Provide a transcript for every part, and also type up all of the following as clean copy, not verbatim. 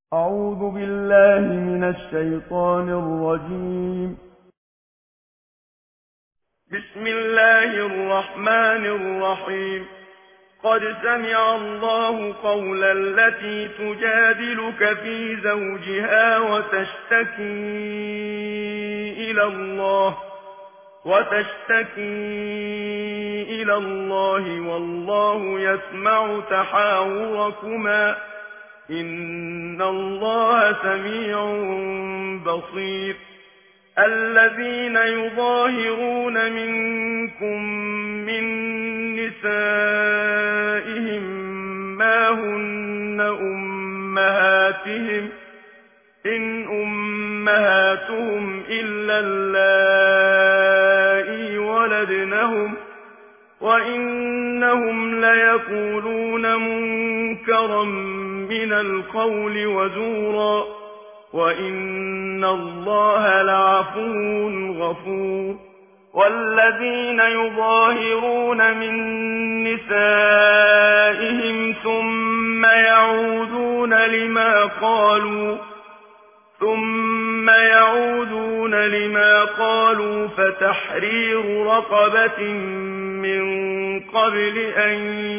أعوذ بالله من الشيطان الرجيم. بسم الله الرحمن الرحيم. قد سمع الله قول التي تجادلك في زوجها وتشتكي إلى الله والله يسمع تحاوركما إن الله سميع بصير. الذين يظاهرون منكم من نسائهم ما هن أمهاتهم إن أمهاتهم إلا اللائي ولدنهم وإنهم ليقولون منكرا من القول وزورا وإن الله لعفو غفور. والذين يظاهرون من نسائهم ثم يعودون لما قالوا فتحرير رقبة من قبل أن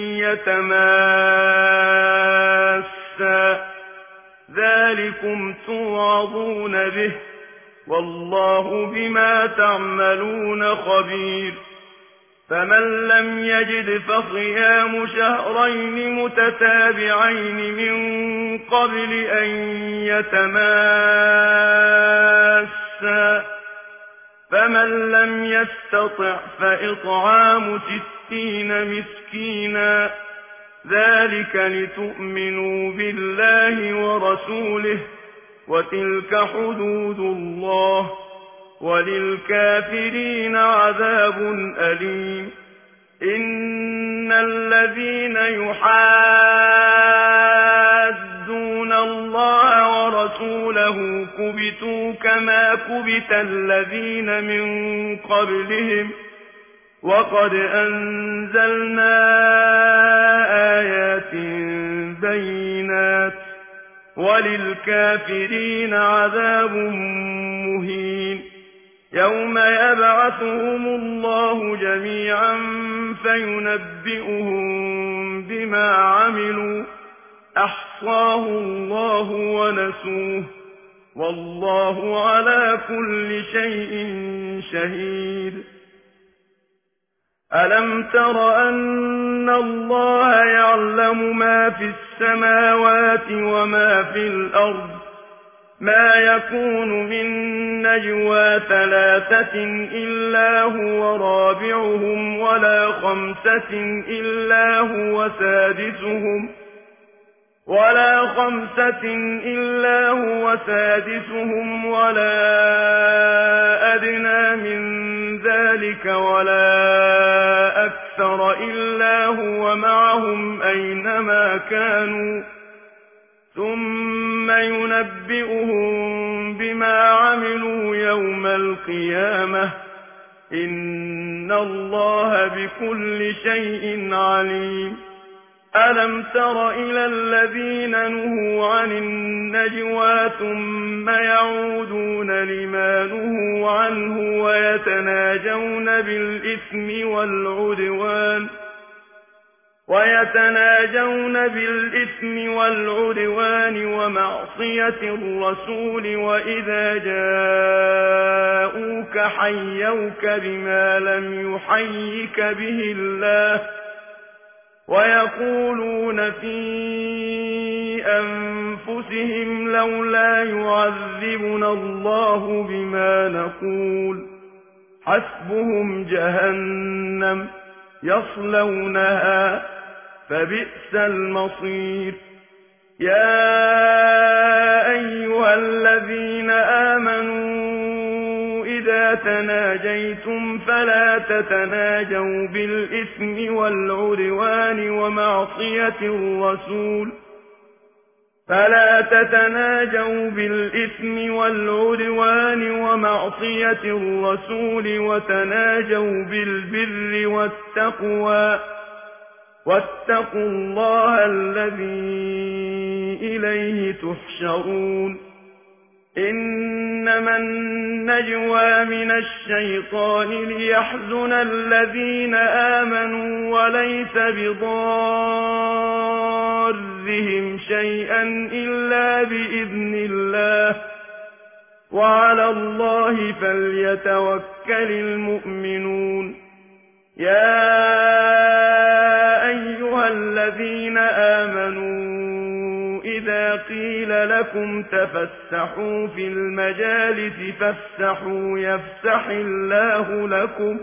يتماسا ذلكم توعظون به والله بما تعملون خبير. فمن لم يجد فصيام شهرين متتابعين من قبل أن يتماسا فمن لم يستطع فإطعام 60 مسكينا ذلك لتؤمنوا بالله ورسوله وتلك حدود الله وللكافرين عذاب أليم. إن الذين يحادون الله ورسوله كبتوا كما كبت الذين من قبلهم وقد أنزلنا آيات بينات وللكافرين عذاب مهين. يوم يبعثهم الله جميعا فينبئهم بما عملوا أحصاه الله ونسوه والله على كل شيء شهيد. ألم تر أن الله يعلم ما في السماوات وما في الأرض ما يكون من نجوى 3 إلا هو رابعهم ولا 5 إلا هو سادسهم ولا أدنى من ذلك ولا أكثر إلا هو معهم أينما كانوا ثم ينبئهم بما عملوا يوم القيامة إن الله بكل شيء عليم. ألم تر إلى الذين نهوا عن النجوى ثم يعودون لما نهوا عنه ويتناجون بالإثم والعدوان ومعصية الرسول وإذا جاءوك حيوك بما لم يحيك به الله ويقولون في أنفسهم لولا يعذبنا الله بما نقول حسبهم جهنم يصلونها فبئس المصير. يا أيها الذين آمنوا إذا تناجيتم فلا تتناجوا بالإثم والعدوان ومعصية الرسول وتناجوا بالبر والتقوى واتقوا الله الذي إليه تحشرون إنما النجوى من الشيطان ليحزن الذين آمنوا وليس بضارهم شيئا إلا بإذن الله وعلى الله فليتوكل المؤمنون يا أيها الذين آمنوا إذا قيل لكم تفسحوا في المجالس فافسحوا يفسح الله لكم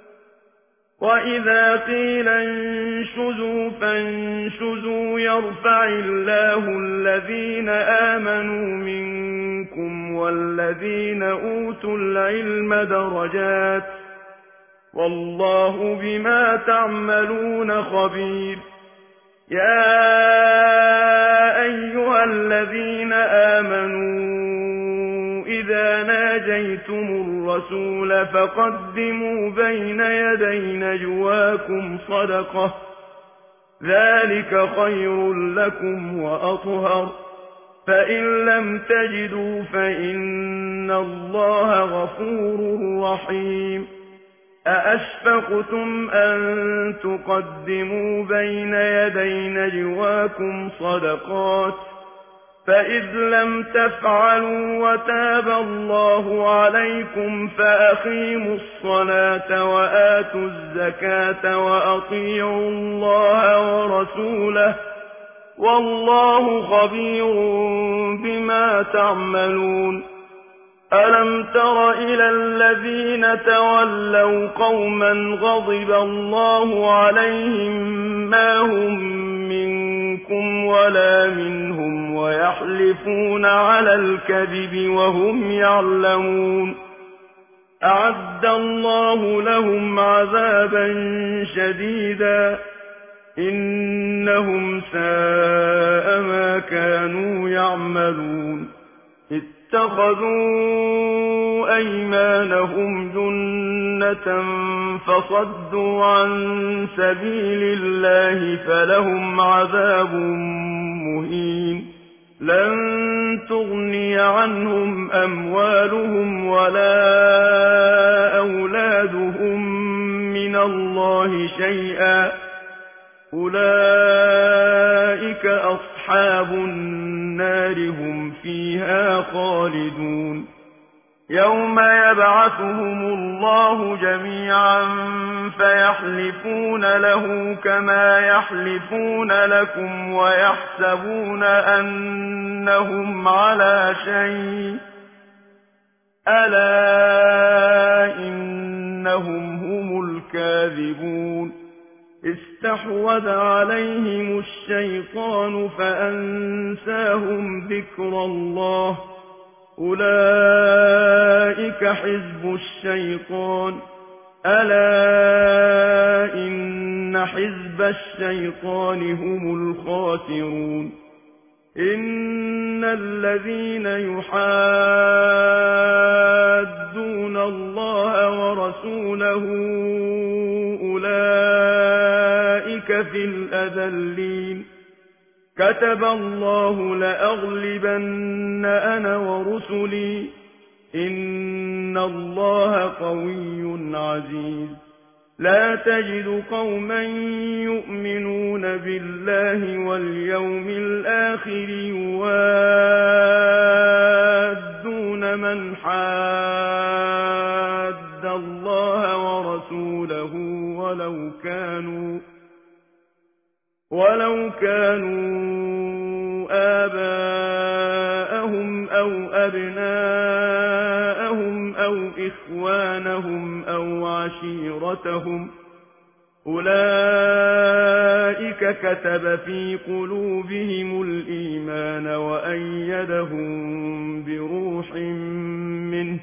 وإذا قيل انشزوا فانشزوا يرفع الله الذين آمنوا منكم والذين أوتوا العلم درجات والله بما تعملون خبير يا أيها الذين آمنوا إذا ناجيتم الرسول فقدموا بين يدي نجواكم صدقة ذلك خير لكم وأطهر فإن لم تجدوا فإن الله غفور رحيم أأشفقتم أن تقدموا بين يدي نجواكم صدقات فإذ لم تفعلوا وتاب الله عليكم فأقيموا الصلاة وآتوا الزكاة وأطيعوا الله ورسوله والله خبير بما تعملون ألم تر إلى الذين تولوا قوما غضب الله عليهم ما هم منكم ولا منهم ويحلفون على الكذب وهم يعلمون أعد الله لهم عذابا شديدا إنهم ساء ما كانوا يعملون اتخذوا أيمانهم جنة فصدوا عن سبيل الله فلهم عذاب مهين لن تغني عنهم أموالهم ولا أولادهم من الله شيئا أولئك أصحاب النار هم فيها خالدون يوم يبعثهم الله جميعا فيحلفون له كما يحلفون لكم ويحسبون أنهم على شيء ألا إنهم هم الكاذبون استحوذ عليهم الشيطان فأنساهم ذكر الله أولئك حزب الشيطان ألا إن حزب الشيطان هم الخاسرون إن الذين يحادون الله ورسوله أولئك في الأذلين كتب الله لأغلبن أنا ورسلي إن الله قوي عزيز لا تجد قوما يؤمنون بالله واليوم الآخر يوادون من حاد الله ورسوله ولو كانوا آباءهم أو أبناءهم أو إخوانهم أو عشيرتهم أولئك كتب في قلوبهم الإيمان وأيدهم بروح منه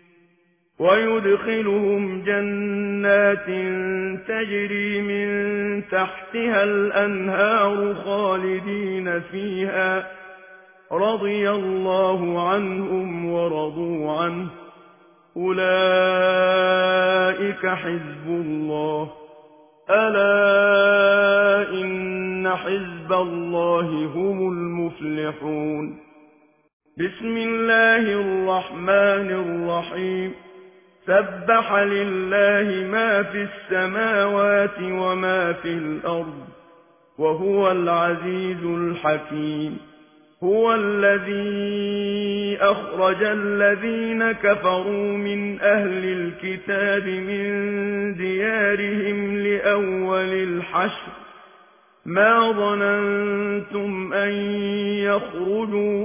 ويدخلهم جنات تجري من تحتها الأنهار خالدين فيها رضي الله عنهم ورضوا عنه أولئك حزب الله ألا إن حزب الله هم المفلحون. بسم الله الرحمن الرحيم. سبح لله ما في السماوات وما في الأرض وهو العزيز الحكيم. هو الذي أخرج الذين كفروا من أهل الكتاب من ديارهم لأول الحشر ما ظننتم أن يخرجوا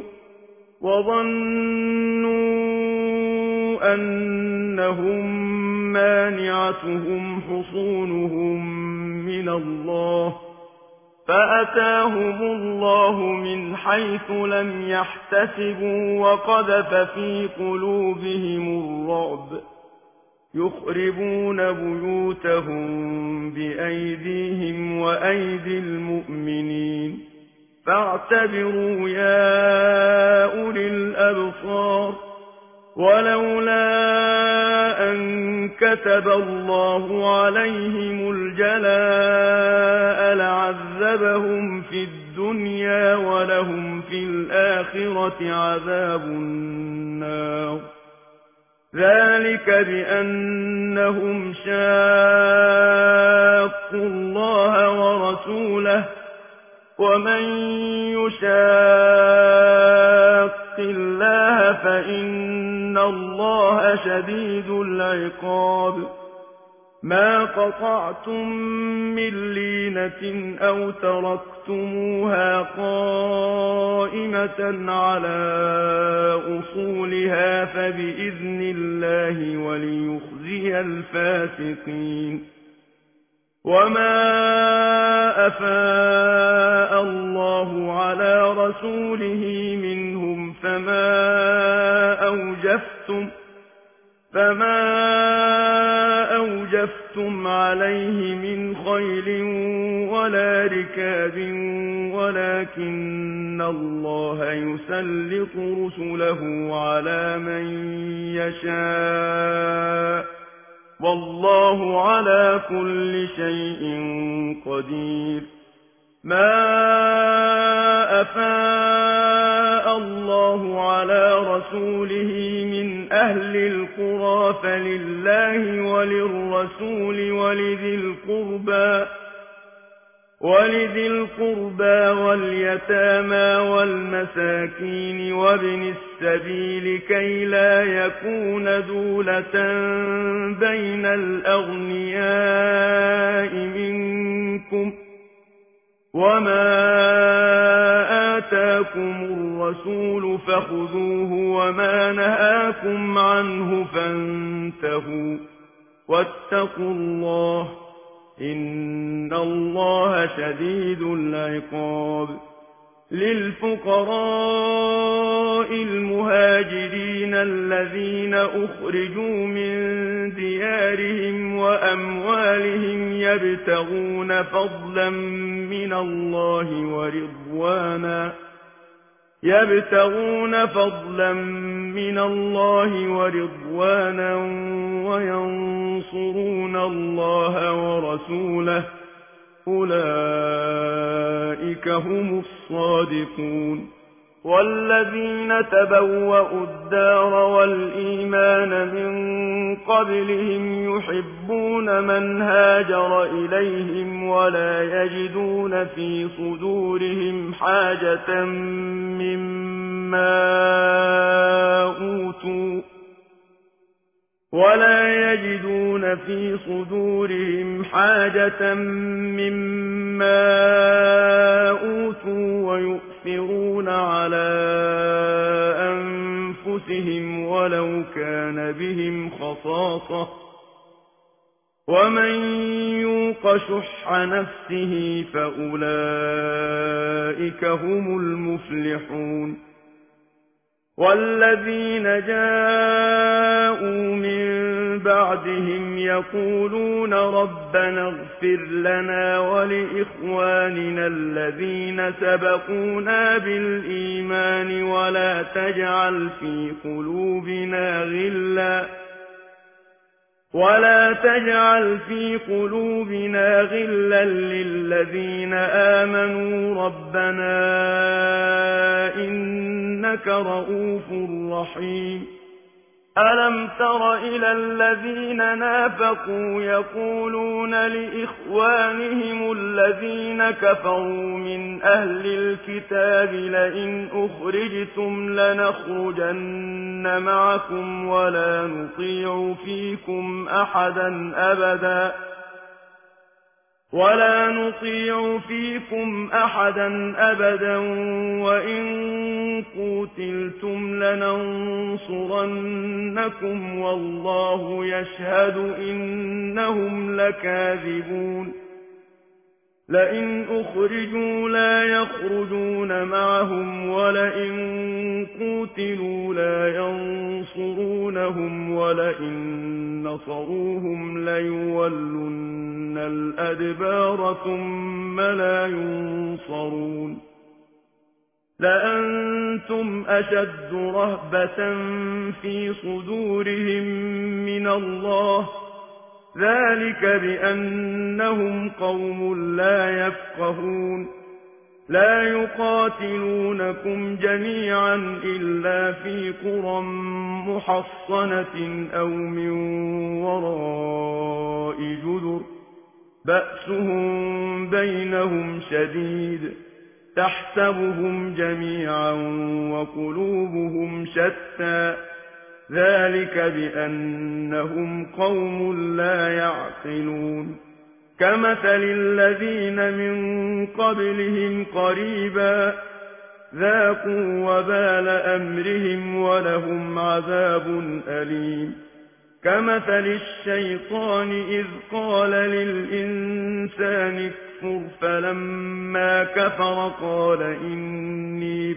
وظنوا أنهم مانعتهم حصونهم من الله فأتاهم الله من حيث لم يحتسبوا وقذف في قلوبهم الرعب يخربون بيوتهم بأيديهم وأيدي المؤمنين فاعتبروا يا أولي الأبصار. ولولا أن كتب الله عليهم الجلاء لعذبهم في الدنيا ولهم في الآخرة عذاب النار. ذلك بأنهم شاقوا الله ورسوله ومن يشاق الله فإن الله شديد العقاب. ما قطعتم من لينة أو تركتموها قائمة على أصولها فبإذن الله وليخزي الفاسقين. وما أفاء الله على رسوله منهم فما أوجفتم عليه من خيل ولا ركاب ولكن الله يسلط رسله على من يشاء والله على كل شيء قدير. ما أفاء الله على رسوله من أهل القرى فلله وللرسول ولذي القربى واليتامى والمساكين وابن السبيل كي لا يكون دولة بين الأغنياء منكم. وما آتاكم الرسول فخذوه وما نهاكم عنه فانتهوا واتقوا الله إن الله شديد العقاب. للفقراء المهاجرين الذين أخرجوا من ديارهم وأموالهم يبتغون فضلا من الله ورضوانا وينصرون الله ورسوله أولئك هم الصادقون. والذين تبوأوا الدار والإيمان من قبلهم يحبون من هاجر إليهم ولا يجدون في صدورهم حاجة مما أوتوا ويؤثرون على أنفسهم ولو كان بهم خصاصة ومن يوق شح نفسه فأولئك هم المفلحون. والذين جاءوا من بعدهم يقولون ربنا اغفر لنا ولإخواننا الذين سبقونا بالإيمان ولا تجعل في قلوبنا غلا للذين آمنوا ربنا إنك رؤوف رحيم ألم تر إلى الذين نافقوا يقولون لإخوانهم الذين كفروا من أهل الكتاب لئن أخرجتم لنخرجن معكم ولا نطيع فيكم أحدا أبدا وإن قوتلتم لننصرنكم والله يشهد إنهم لكاذبون لئن أخرجوا لا يخرجون معهم ولئن قوتلوا لا ينصرونهم ولئن نصروهم ليولن الأدبار ثم لا ينصرون لأنتم أشد رهبة في صدورهم من الله ذلك بأنهم قوم لا يفقهون لا يقاتلونكم جميعا إلا في قرى محصنة أو من وراء جدر بأسهم بينهم شديد تحسبهم جميعا وقلوبهم شتى ذلك بأنهم قوم لا يعقلون كمثل الذين من قبلهم قريبا ذاقوا وبال أمرهم ولهم عذاب أليم كمثل الشيطان إذ قال للإنسان اكفر فلما كفر قال إني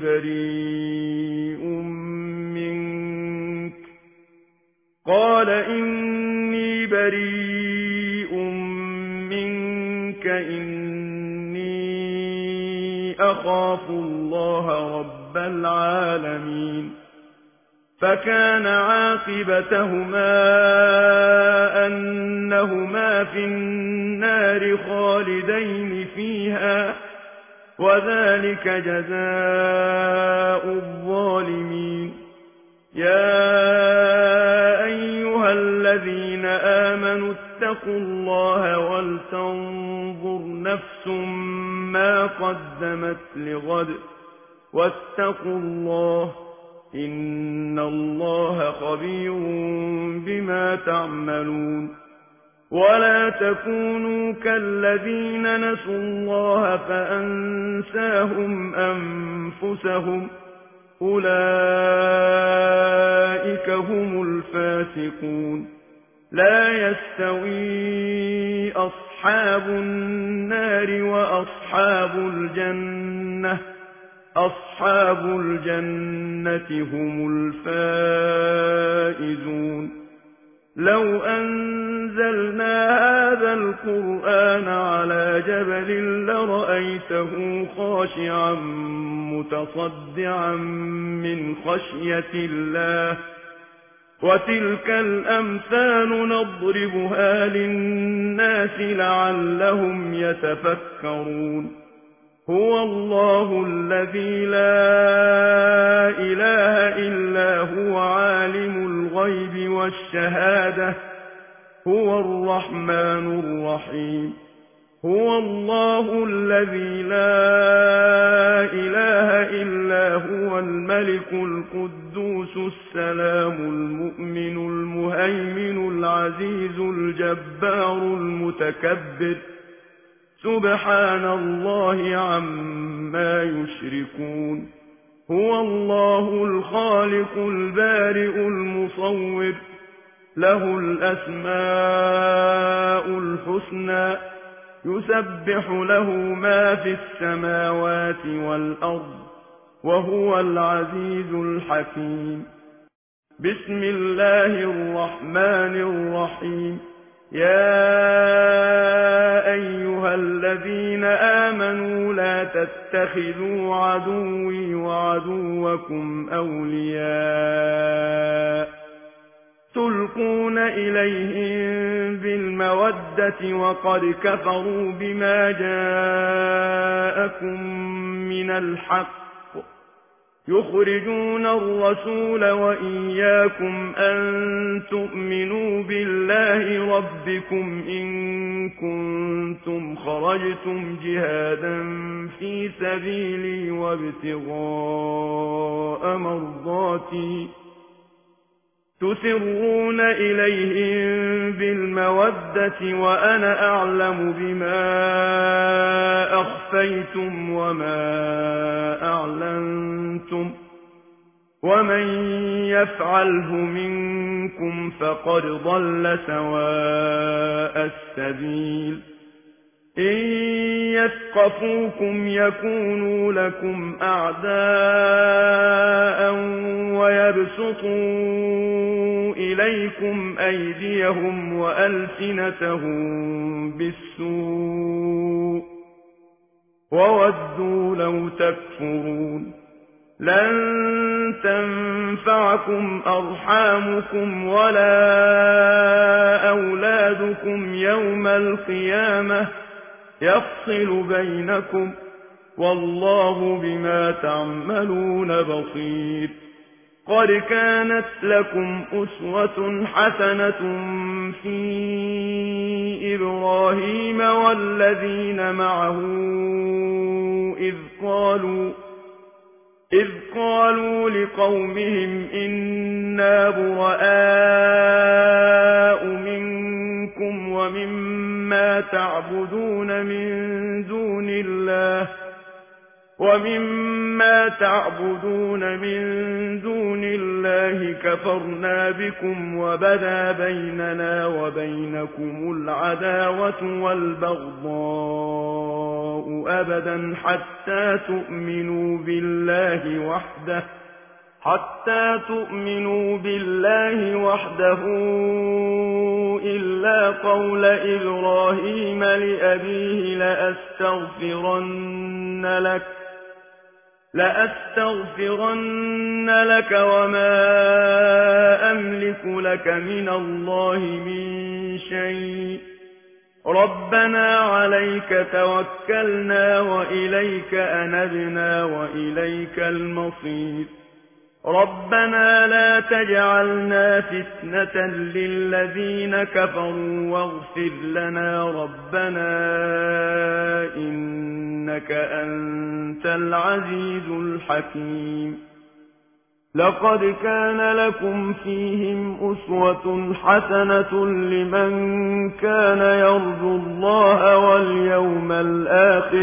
بريء منك إني أخاف الله رب العالمين فكان عاقبتهما أنهما في النار خالدين فيها وذلك جزاء الظالمين يا أيها الذين آمنوا اتقوا الله ولتنظر نفس ما قدمت لغد واتقوا الله إن الله خبير بما تعملون ولا تكونوا كالذين نسوا الله فأنساهم أنفسهم أولئك هم الفاسقون لا يستوي أصحاب النار وأصحاب الجنة أصحاب الجنة هم الفائزون لو أنزلنا هذا القرآن على جبل لرأيته خاشعا متصدعا من خشية الله وتلك الأمثال نضربها للناس لعلهم يتفكرون هو الله الذي لا إله إلا هو عالم الغيب والشهادة هو الرحمن الرحيم هو الله الذي لا إله إلا هو الملك القدوس السلام المؤمن المهيمن العزيز الجبار المتكبر سبحان الله عما يشركون هو الله الخالق البارئ المصور له الأسماء الحسنى يسبح له ما في السماوات والأرض وهو العزيز الحكيم بسم الله الرحمن الرحيم يا أيها الذين آمنوا لا تتخذوا عدوي وعدوكم أولياء تلقون إليهم بالمودة وقد كفروا بما جاءكم من الحق يخرجون الرسول وإياكم أن تؤمنوا بالله ربكم إن كنتم خرجتم جهادا في سبيلي وابتغاء مرضاتي تسرون إليهم بالمودة وأنا أعلم بما أخفيتم وما أعلنتم ومن يفعله منكم فقد ضل سواء السبيل إن يثقفوكم يكونوا لكم أعداء ويبسطوا إليكم أيديهم وألسنتهم بالسوء وودوا لو تكفرون لن تنفعكم أرحامكم ولا أولادكم يوم القيامة يفصل بينكم والله بما تعملون بصير قد كانت لكم أسوة حسنة في إبراهيم والذين معه إذ قالوا لقومهم إنا براء منكم ومما تعبدون من دون الله كفرنا بكم وبدا بيننا وبينكم العداوة والبغضاء أبدا حتى تؤمنوا بالله وحده إلا قول إبراهيم لأبيه لأستغفرن لك وما أملك لك من الله من شيء ربنا عليك توكلنا وإليك أنبنا وإليك المصير ربنا لا تجعلنا فتنة للذين كفروا واغفر لنا ربنا إنك أنت العزيز الحكيم لقد كان لكم فيهم أسوة حسنة لمن كان يرجو الله واليوم الآخر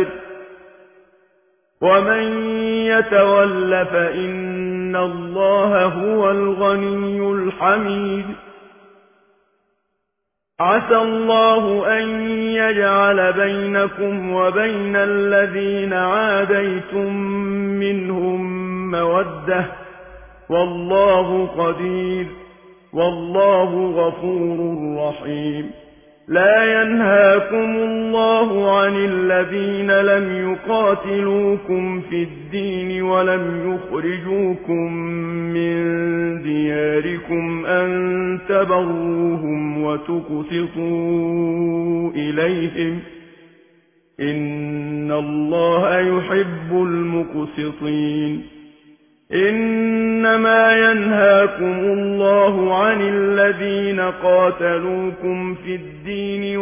ومن يتول فإن الله هو الغني الحميد عسى الله أن يجعل بينكم وبين الذين عاديتم منهم مودة والله قدير والله غفور رحيم لا ينهاكم الله عن الذين لم يقاتلوكم في الدين ولم يخرجوكم من دياركم أن تبروهم وتقسطوا إليهم إن الله يحب المقسطين إنما ينهاكم الله عن الذين قاتلوكم في الدين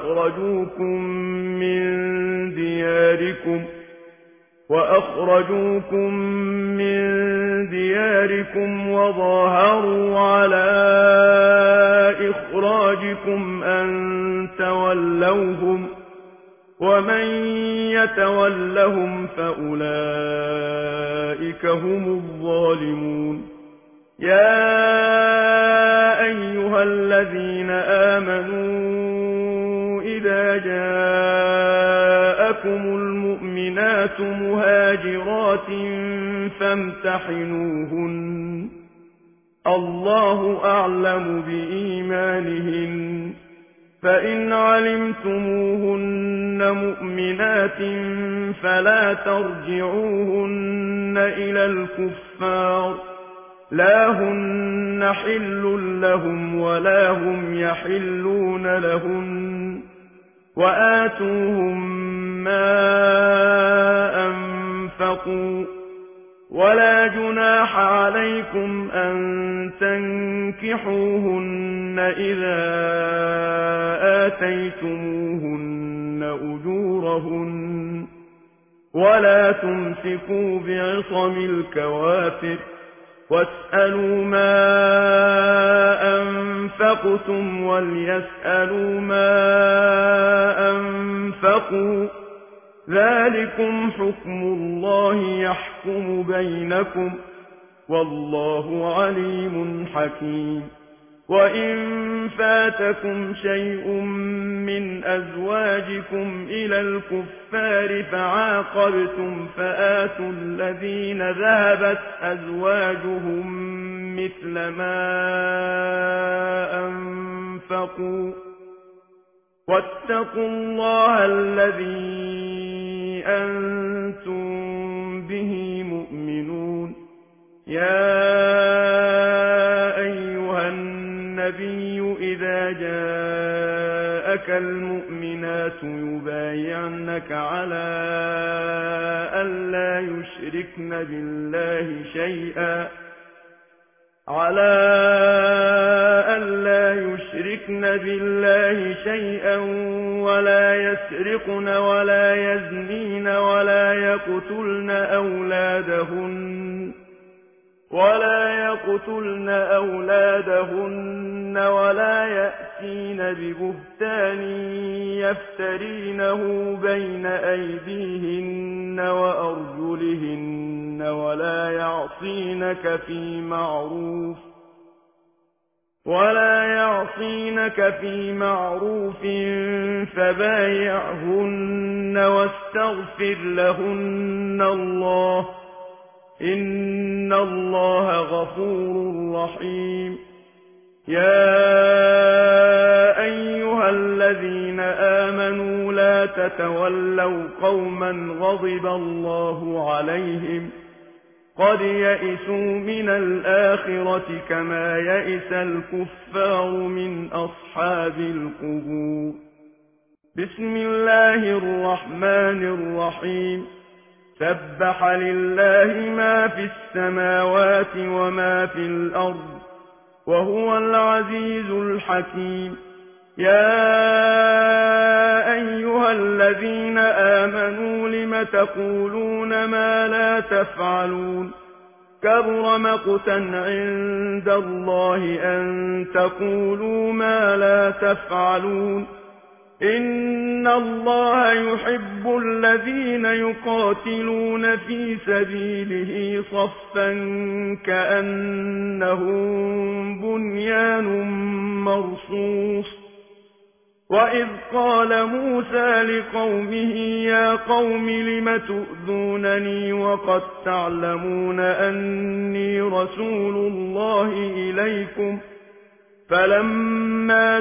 وأخرجوكم من دياركم وظاهروا على إخراجكم أن تولوهم ومن يتولهم فأولئك هم الظالمون يا أيها الذين آمنوا إذا جاءكم المؤمنات مهاجرات فامتحنوهن الله أعلم بإيمانهن فإن علمتموهن مؤمنات فلا ترجعوهن إلى الكفار لا هن حل لهم ولا هم يحلون لهن وآتوهم ما أنفقوا ولا جناح عليكم أن تنكحوهن إذا آتيتموهن أجورهن ولا تمسكوا بعصم الكوافر واسألوا ما أنفقتم وليسألوا ما أنفقوا ذلكم حكم الله يحكم بينكم والله عليم حكيم وإن فاتكم شيء من أزواجكم إلى الكفار فعاقبتم فآتوا الذين ذهبت أزواجهم مثل ما أنفقوا واتقوا الله الذي أنتم به مؤمنون يا أيها النبي إذا جاءك المؤمنات يبايعنك على ألا يشركن بالله شيئا ولا يسرقن ولا يزنين ولا يقتلن أولادهن ولا يأتين ببهتان يفترينه بين أيديهن وأرجلهن ولا يعصينك في معروف فبايعهن واستغفر لهن الله إن الله غفور رحيم يا أيها الذين آمنوا لا تتولوا قوما غضب الله عليهم قد يئسوا من الآخرة كما يئس الكفار من أصحاب القبور بسم الله الرحمن الرحيم سبح لله ما في السماوات وما في الأرض وهو العزيز الحكيم يا أيها الذين آمنوا لم تقولون ما لا تفعلون كبر مقتا عند الله أن تقولوا ما لا تفعلون إن الله يحب الذين يقاتلون في سبيله صفا كأنهم بنيان مرصوص وإذ قال موسى لقومه يا قوم لم تؤذونني وقد تعلمون أني رسول الله إليكم فلما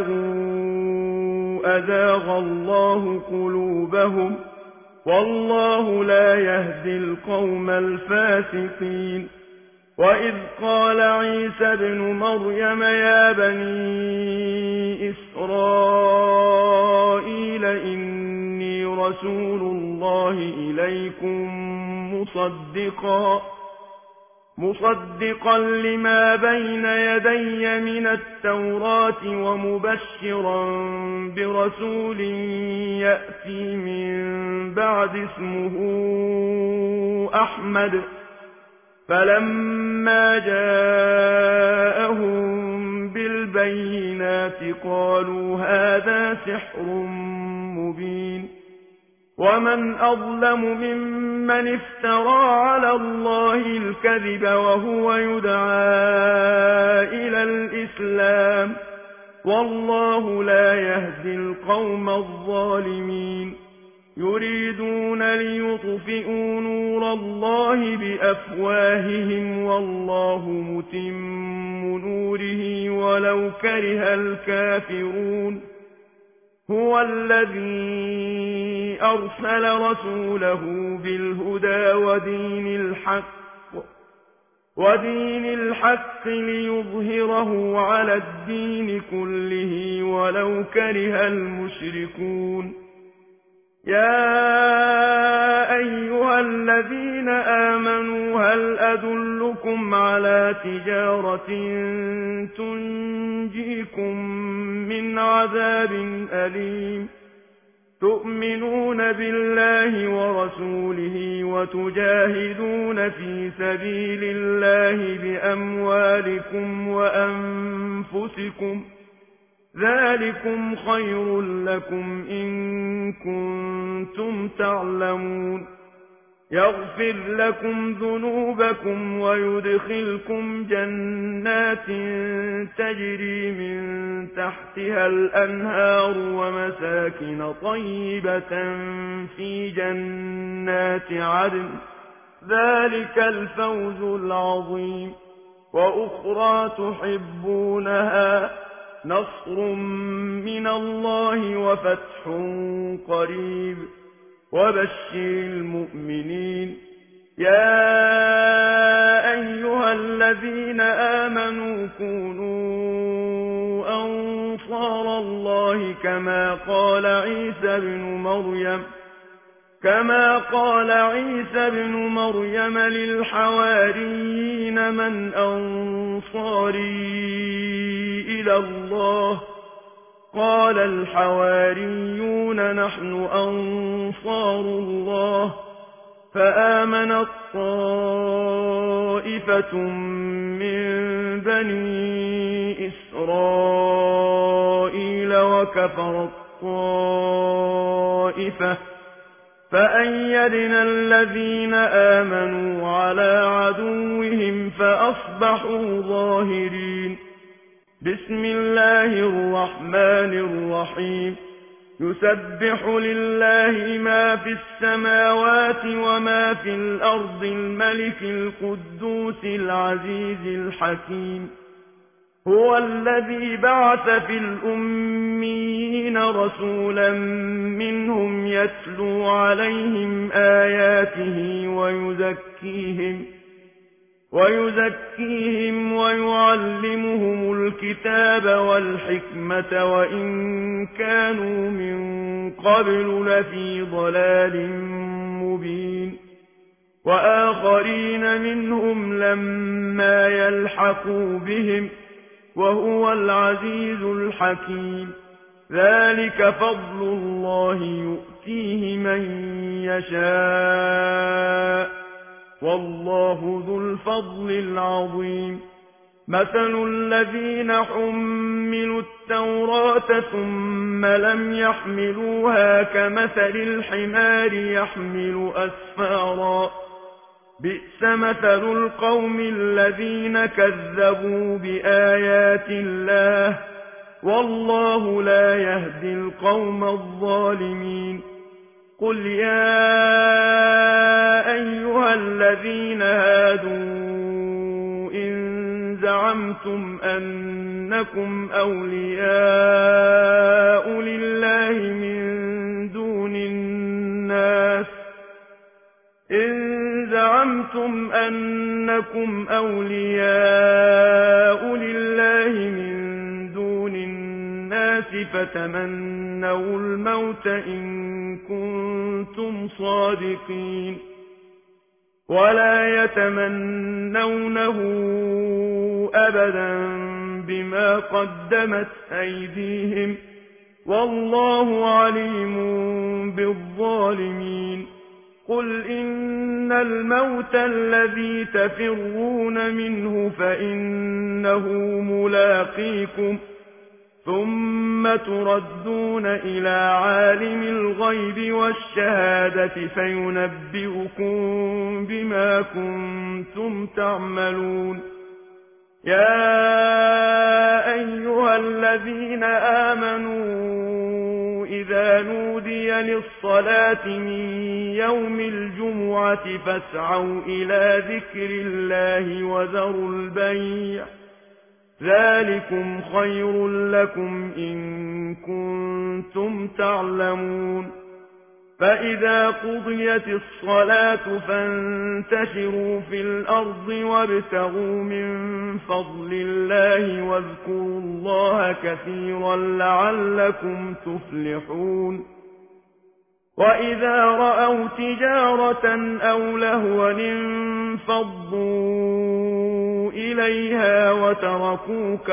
زاغوا أزاغ الله قلوبهم والله لا يهدي القوم الفاسقين وإذ قال عيسى ابن مريم يا بني إسرائيل إني رسول الله إليكم مصدقا لما بين يدي من التوراة ومبشرا برسول يأتي من بعد اسمه أحمد فلما جاءهم بالبينات قالوا هذا سحر مبين ومن أظلم ممن افترى على الله الكذب وهو يدعى إلى الإسلام والله لا يهدي القوم الظالمين يريدون ليطفئوا نور الله بأفواههم والله متم نوره ولو كره الكافرون هو الذي أرسل رسوله بالهدى ودين الحق ودين الحق ليظهره على الدين كله ولو كره المشركون يا أيها الذين آمنوا هل أدلكم على تجارة تنجيكم من عذاب أليم تؤمنون بالله ورسوله وتجاهدون في سبيل الله بأموالكم وأنفسكم ذلكم خير لكم إن كنتم تعلمون يغفر لكم ذنوبكم ويدخلكم جنات تجري من تحتها الأنهار ومساكن طيبة في جنات عدن ذلك الفوز العظيم وأخرى تحبونها نصر من الله وفتح قريب وبشر المؤمنين يا أيها الذين آمنوا كونوا أنصار الله كما قال عيسى بن مريم للحواريين من أنصاري إلى الله قال الحواريون نحن أنصار الله فآمنت طائفة من بني إسرائيل وكفرت طائفة فأيدنا الذين آمنوا على عدوهم فأصبحوا ظاهرين بسم الله الرحمن الرحيم يسبح لله ما في السماوات وما في الأرض الملك القدوس العزيز الحكيم هو الذي بعث في الأميين رسولا منهم يتلو عليهم آياته ويزكيهم ويعلمهم الكتاب والحكمة وإن كانوا من قبل لفي ضلال مبين وآخرين منهم لما يلحقوا بهم وهو العزيز الحكيم ذلك فضل الله يؤتيه من يشاء والله ذو الفضل العظيم مثل الذين حملوا التوراة ثم لم يحملوها كمثل الحمار يحمل أسفارا بئس مثل القوم الذين كذبوا بآيات الله والله لا يهدي القوم الظالمين قل يا أيها الذين هادوا إن زعمتم أنكم أولياء لله من دون الناس فتمنوا الموت إن كنتم صادقين ولا يتمنونه أبدا بما قدمت أيديهم والله عليم بالظالمين قل إن الموت الذي تفرون منه فإنه ملاقيكم ثم تردون إلى عالم الغيب والشهادة فينبئكم بما كنتم تعملون يا أيها الذين آمنوا إذا نودي للصلاة من يوم الجمعة فاسعوا إلى ذكر الله وذروا البيع ذلكم خير لكم إن كنتم تعلمون فإذا قضيت الصلاة فانتشروا في الأرض وابتغوا من فضل الله واذكروا الله كثيرا لعلكم تفلحون وإذا رأوا تجارة أو لهوا انفضوا إليها وتركوك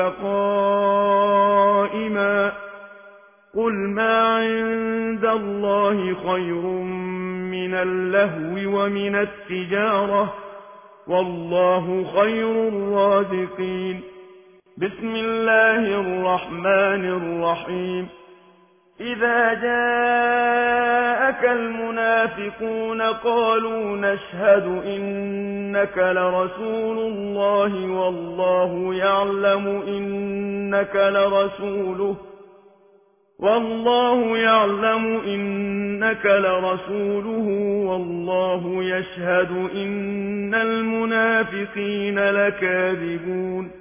قائما قل ما عند الله خير من اللهو ومن التجارة والله خير الرازقين بسم الله الرحمن الرحيم إذا جاءك المنافقون قالوا نشهد إنك لرسول الله والله يعلم إنك لرسوله والله يشهد إن المنافقين لكاذبون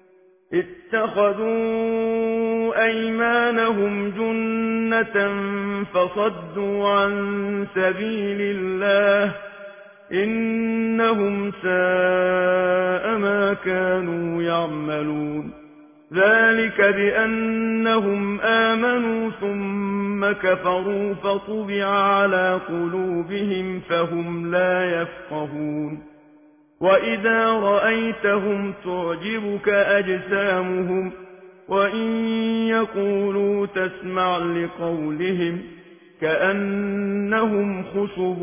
اتخذوا أيمانهم جنة فصدوا عن سبيل الله إنهم ساء ما كانوا يعملون ذلك بأنهم آمنوا ثم كفروا فطبع على قلوبهم فهم لا يفقهون وإذا رأيتهم تعجبك أجسامهم وإن يقولوا تسمع لقولهم كأنهم خشب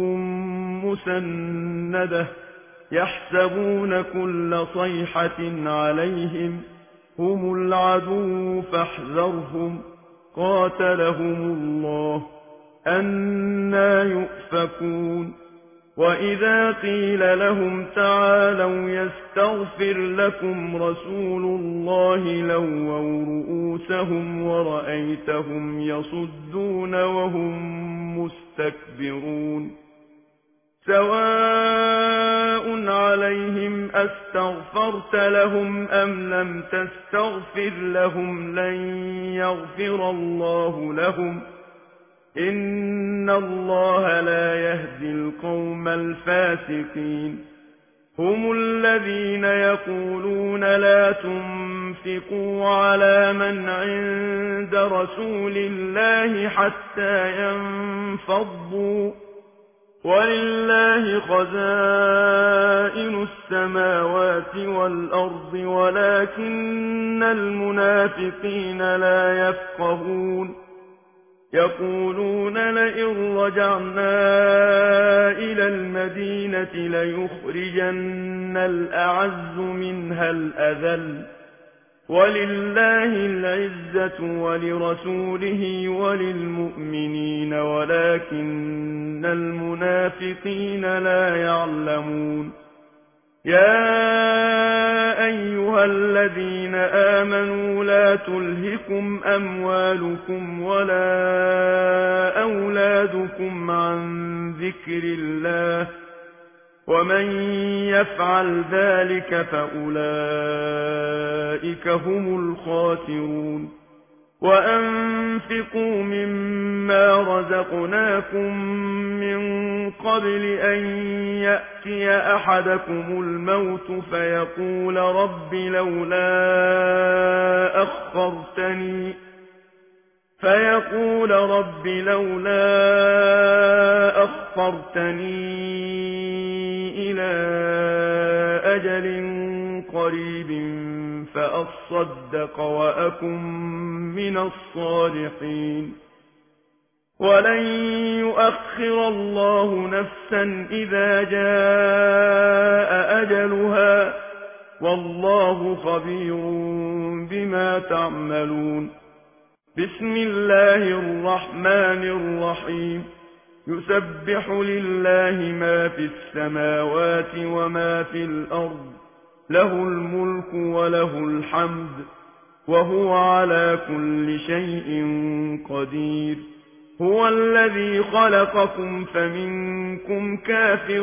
مسندة يحسبون كل صيحة عليهم هم العدو فاحذرهم قاتلهم الله أنى يؤفكون وإذا قيل لهم تعالوا يستغفر لكم رسول الله لووا رؤوسهم ورأيتهم يصدون وهم مستكبرون سواء عليهم أستغفرت لهم أم لم تستغفر لهم لن يغفر الله لهم إن الله لا يهدي القوم الفاسقين هم الذين يقولون لا تنفقوا على من عند رسول الله حتى ينفضوا ولله خزائن السماوات والأرض ولكن المنافقين لا يفقهون يقولون لئن رجعنا إلى المدينة ليخرجن الأعز منها الأذل ولله العزة ولرسوله وللمؤمنين ولكن المنافقين لا يعلمون يا أيها الذين آمنوا لا تلهكم أموالكم ولا أولادكم عن ذكر الله ومن يفعل ذلك فأولئك هم الخاسرون وأنفقوا مما رزقناكم من قبل أن يأتي أحدكم الموت فيقول رب لولا أخرتني إلى أجل قريب فأصدق وأكن من الصالحين ولن يؤخر الله نفسا إذا جاء أجلها والله خبير بما تعملون بسم الله الرحمن الرحيم يسبح لله ما في السماوات وما في الأرض له الملك وله الحمد وهو على كل شيء قدير هو الذي خلقكم فمنكم كافر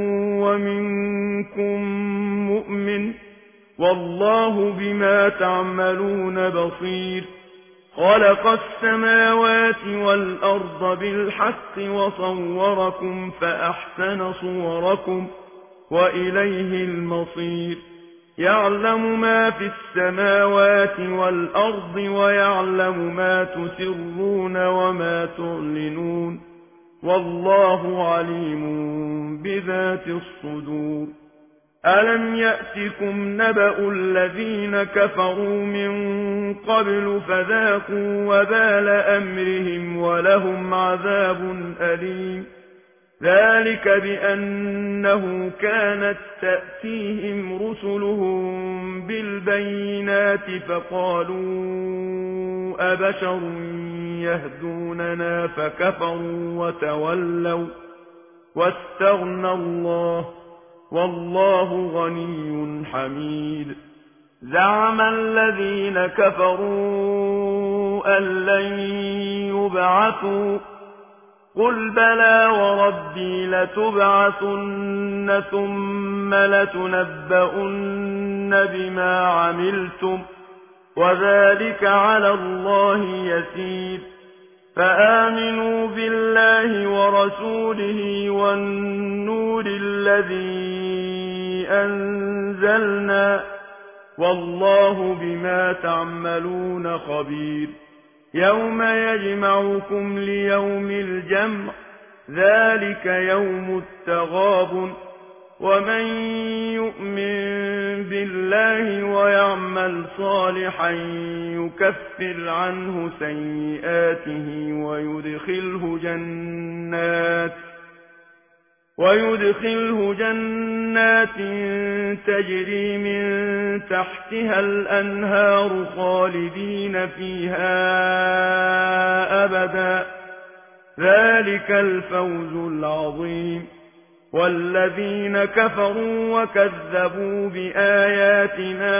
ومنكم مؤمن والله بما تعملون بصير خلق السماوات والأرض بالحق وصوركم فأحسن صوركم وإليه المصير يعلم ما في السماوات والأرض ويعلم ما تسرون وما تعلنون والله عليم بذات الصدور ألم يأتكم نبأ الذين كفروا من قبل فذاقوا وبال أمرهم ولهم عذاب أليم ذلك بأنه كانت تأتيهم رسلهم بالبينات فقالوا أبشر يهدوننا فكفروا وتولوا واستغنى الله والله غني حميد زعم الذين كفروا أن لن يبعثوا قل بلى وربي لتبعثن ثم لتنبؤن بما عملتم وذلك على الله يسير فآمنوا بالله ورسوله والنور الذي أنزلنا والله بما تعملون خبير يوم يجمعكم ليوم الجمع ذلك يوم التغابن ومن يؤمن بالله ويعمل صالحا يكفر عنه سيئاته ويدخله جنات تجري من تحتها الأنهار خالدين فيها أبدا ذلك الفوز العظيم والذين كفروا وكذبوا بآياتنا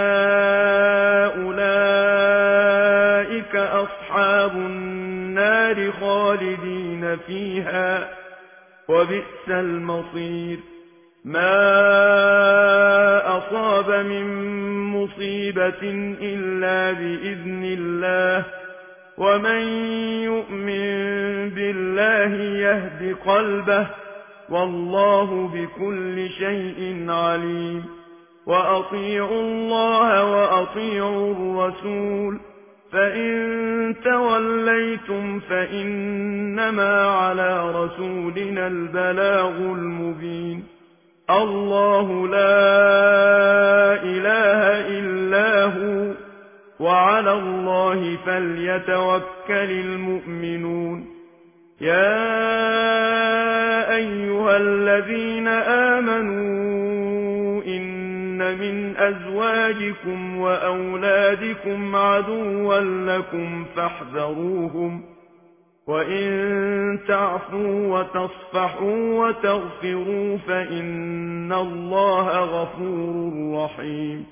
أولئك أصحاب النار خالدين فيها وبئس المصير ما أصاب من مصيبة إلا بإذن الله ومن يؤمن بالله يهد قلبه والله بكل شيء عليم وأطيعوا الله وأطيعوا الرسول فإن توليتم فإنما على رسولنا البلاغ المبين الله لا إله إلا هو وعلى الله فليتوكل المؤمنون يا أيها الذين آمنوا إن من أزواجكم وأولادكم عدوا لكم فاحذروهم وإن تعفوا وتصفحوا وتغفروا فإن الله غفور رحيم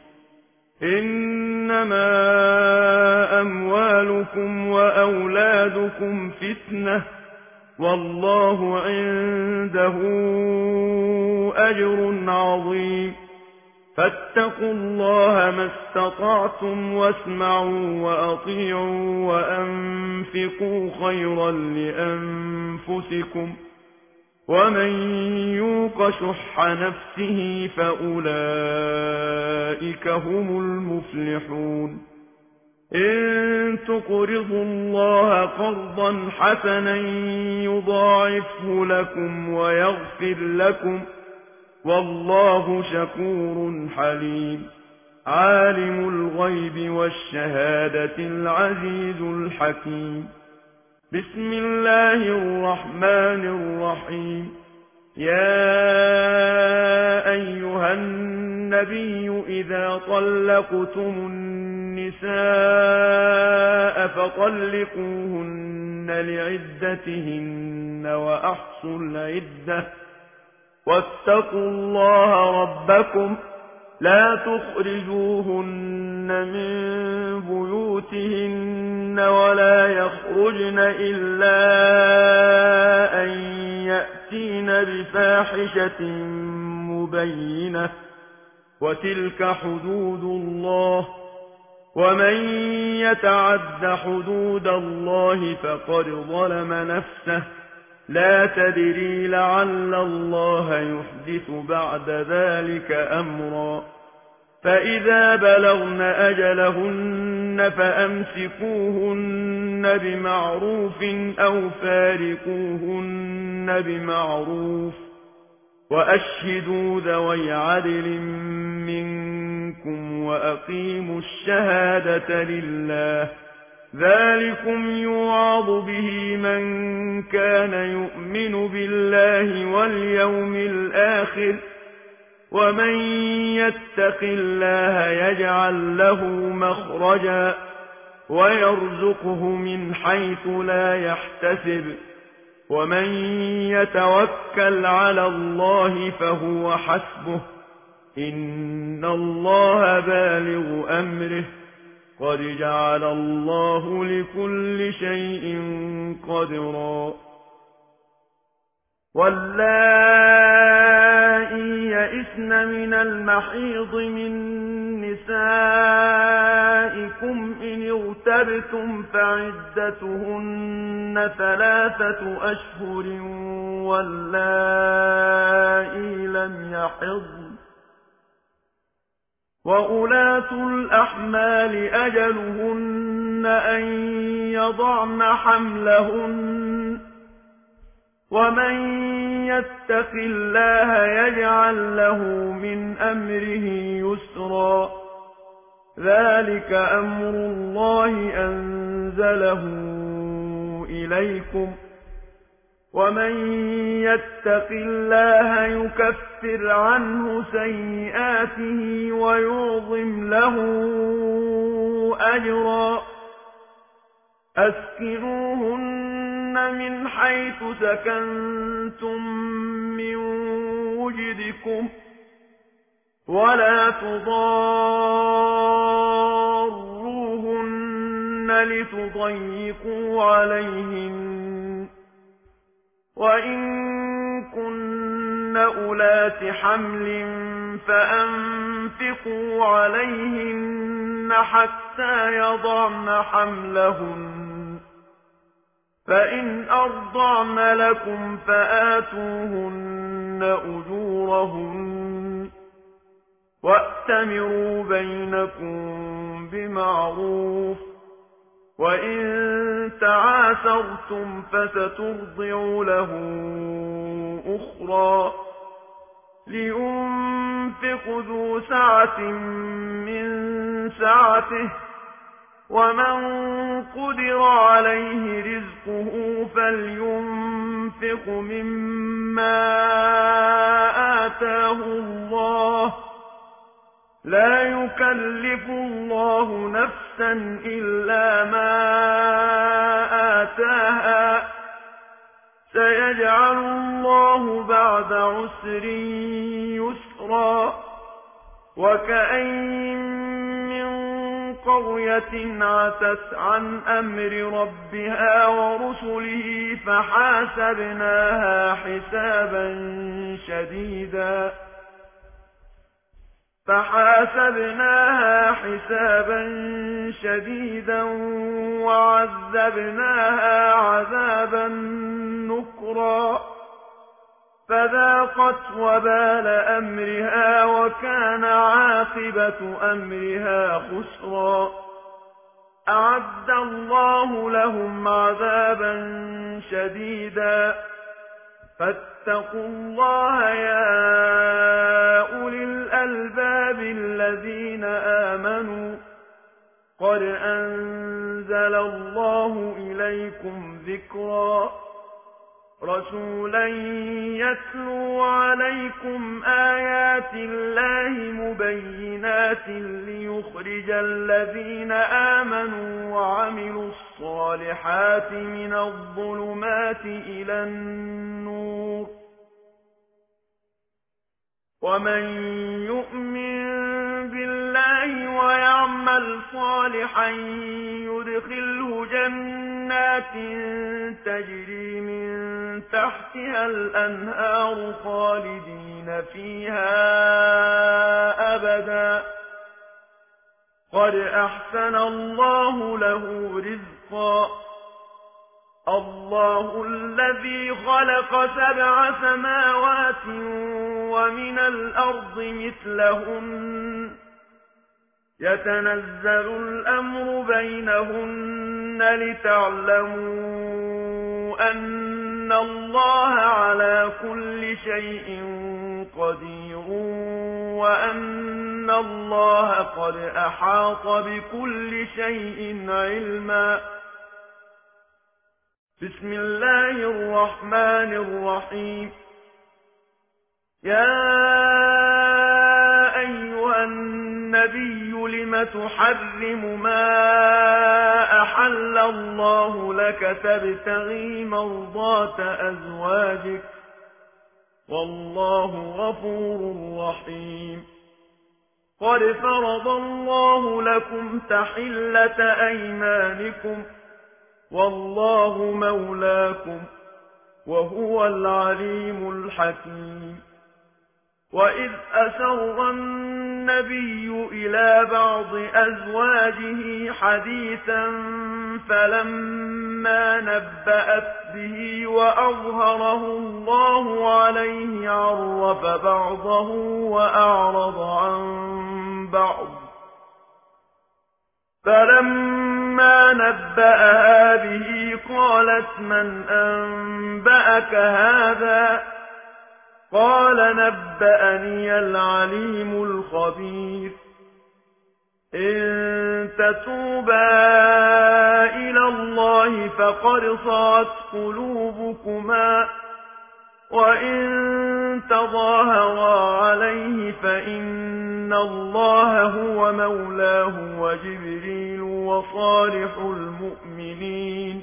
إنما أموالكم وأولادكم فتنة والله عنده أجر عظيم فاتقوا الله ما استطعتم واسمعوا وأطيعوا وأنفقوا خيرا لأنفسكم ومن يوق شح نفسه فأولئك هم المفلحون إن تقرضوا الله قرضا حسنا يضاعفه لكم ويغفر لكم والله شكور حليم عالم الغيب والشهادة العزيز الحكيم بسم الله الرحمن الرحيم يا أيها النبي إذا طلقتم النساء فطلقوهن لعدتهن وأحصوا العدة واتقوا الله ربكم لا تخرجوهن من بيوتهن ولا يخرجن إلا أن يأتين بفاحشة مبينة وتلك حدود الله ومن يتعد حدود الله فقد ظلم نفسه لا تدري لعل الله يحدث بعد ذلك أمرا فإذا بلغن أجلهن فأمسكوهن بمعروف أو فارقوهن بمعروف وأشهدوا ذوي عدل منكم وأقيموا الشهادة لله ذلكم يوعظ به من كان يؤمن بالله واليوم الآخر ومن يتق الله يجعل له مخرجا ويرزقه من حيث لا يحتسب ومن يتوكل على الله فهو حسبه إن الله بالغ أمره قد جعل الله لكل شيء قدرا واللائي يئسن من المحيض من نسائكم إن ارتبتم فعدتهن 3 أشهر واللائي لم يحضن وأولاة الأحمال أجلهن أن يضعن حملهن ومن يتق الله يجعل له من أمره يسرا ذلك أمر الله أنزله إليكم ومن يتق الله يكفر عنه سيئاته ويعظم له أجرا أسكنوهن من حيث سكنتم من وجدكم ولا تضاروهن لتضيقوا عليهن وإن كن أولات حمل فأنفقوا عليهن حتى يضعن حملهن فإن أرضعن لكم فآتوهن أجورهن وأتمروا بينكم بمعروف وإن تعاثرتم فسترضع له أخرى لينفق ذو سعة من سعته ومن قدر عليه رزقه فلينفق مما آتاه الله لا يكلف الله نفسا إلا ما آتاها سيجعل الله بعد عسر يسرا وكأين من قرية عتت عن أمر ربها ورسله فحاسبناها حسابا شديدا وعذبناها عذابا نكرا فذاقت وبال أمرها وكان عاقبة أمرها خسرا أعد الله لهم عذابا شديدا فاتقوا الله يا أولي الألباب الذين آمنوا قد أنزل الله إليكم ذكرا رسولا يتلو عليكم آيات الله مبينات ليخرج الذين آمنوا وعملوا الصالحات من الظلمات إلى النور ومن يؤمن بالله ويعمل صالحا يدخله جنات تجري من تحتها الأنهار خالدين فيها أبدا قد أحسن الله له رزقا الله الذي خلق 7 سماوات ومن الأرض مثلهن يتنزل الأمر بينهن لتعلموا أن الله على كل شيء قدير وأن الله قد أحاط بكل شيء علما بسم الله الرحمن الرحيم يا أيها النبي لم تحرم ما أحل الله لك تبتغي مرضات أزواجك والله غفور رحيم قد فرض الله لكم تحلة أيمانكم والله مولاكم وهو العليم الحكيم وإذ أسر النبي إلى بعض أزواجه حديثا فلما نبأت به وأظهره الله عليه عرف بعضه وأعرض عن بعض فلما نبأها به قالت من أنبأك هذا قال نبأني العليم الخبير إن تتوبا إلى الله فقد صغت قلوبكما وإن تظاهرا عليه فإن الله هو مولاه وجبريل وصالح المؤمنين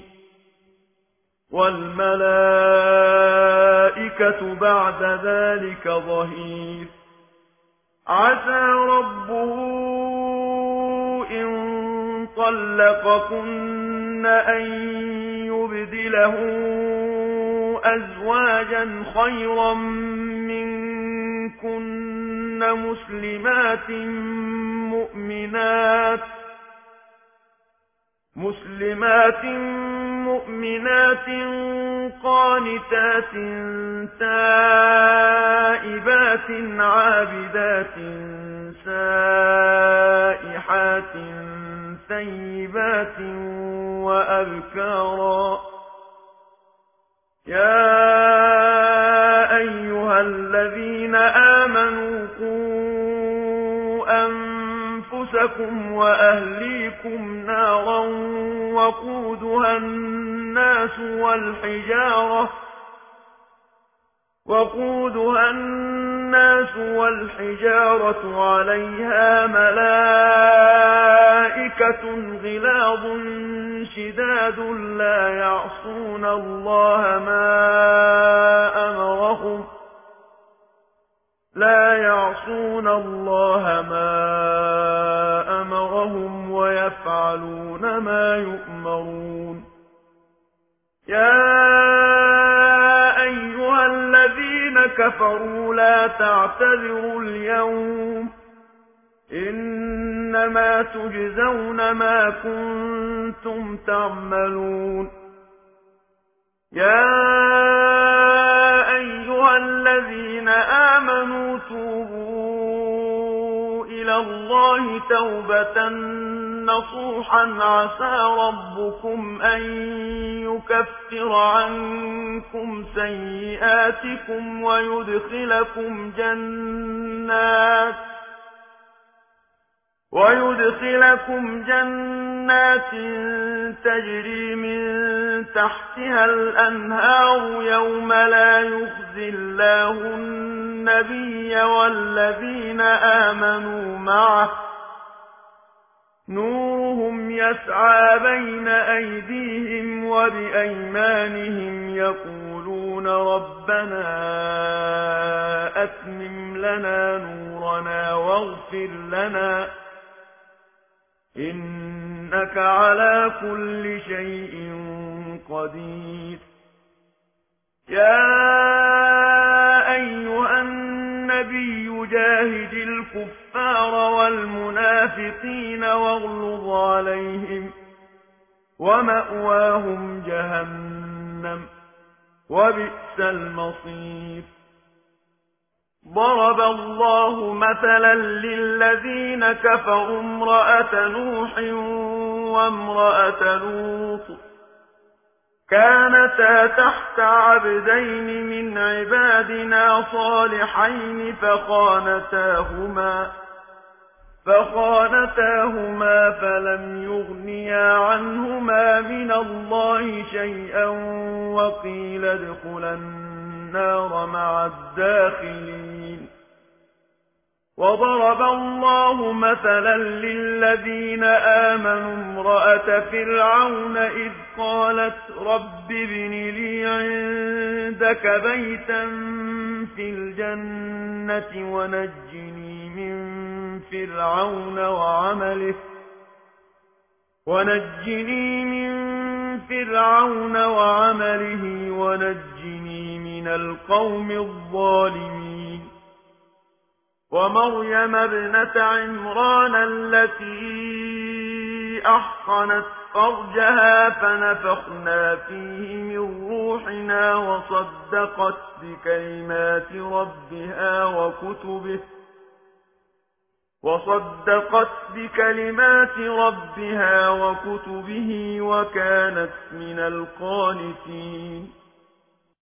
والملائكة بعد ذلك ظهير عسى ربه إن طلقكن أن يبدله أزواجا خيرا منكن مسلمات مؤمنات قانتات تائبات عابدات سائحات ثيبات وأبكارا يا أيها الذين آمنوا قوا أنفسكم وأهليكم نارا وقودها الناس والحجارة عليها ملائكة غلاظ شداد لا يعصون الله ما أمرهم ويفعلون ما يؤمرون يا أيها الذين كفروا لا تعتذروا اليوم إنما تجزون ما كنتم تعملون يا أيها الذين آمنوا توبوا إلى الله توبة نصوحا عسى ربكم أن يكفر عنكم سيئاتكم ويدخلكم جنات تجري من تحتها الأنهار يوم لا يخزي الله النبي والذين آمنوا معه نورهم يسعى بين أيديهم وبأيمانهم يقولون ربنا أتمم لنا نورنا واغفر لنا إنك على كل شيء قدير يا أيها النبي جاهد الكفار والمنافقين الفاسقين واغلظ عليهم ومأواهم جهنم وبئس المصير. ضرب الله مثلا للذين كفروا امرأة نوح وامرأة لوط كانتا تحت عبدين من عبادنا صالحين فخانتاهما فلم يغنيا عنهما من الله شيئا وقيل ادخلا النار مع الداخلين. وضرب الله مثلا للذين آمنوا امرأة فرعون إذ قالت رب ابن لي عندك بيتا في الجنة ونجني من فرعون وعمله ونجني من القوم الظالمين. ومريم ابنة عمران التي أحصنت فرجها فنفخنا فيه من روحنا وصدقت بكلمات ربها وكتبه وكانت من القانتين.